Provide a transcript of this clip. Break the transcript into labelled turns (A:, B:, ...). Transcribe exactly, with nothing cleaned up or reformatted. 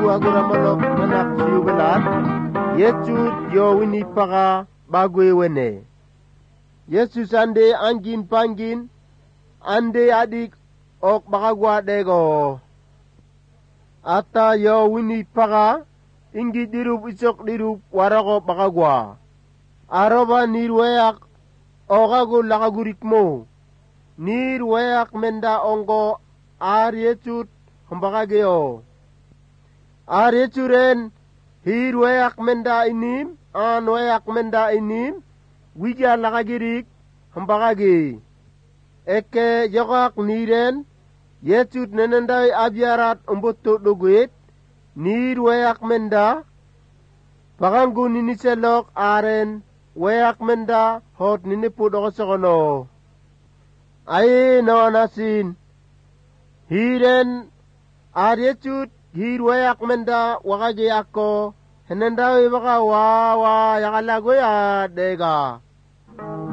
A: agura manok manak siugalan Yesus yo wini paga bagwe wene Yesus ande angin pangin ande adik ok bagagwa dego ata yo wini paga ingi dirup isok dirup warago bagagwa aroba nirwayak okago lakagurikmo nirwayak menda ongo ar Yesus hambagageo ar Yesuren hirwayak menda inim an wayak menda inim wija lakagirik hambagage eke jogak niren Yesus nenendai abiarat umboto doguet nir wayak menda pagangu niniselok aren wayak menda hot ninipu dogosogono aye nawanasin hiren ar Yesus hir wayak menda wakage ako henendawi baka wa wa yakalago ya dega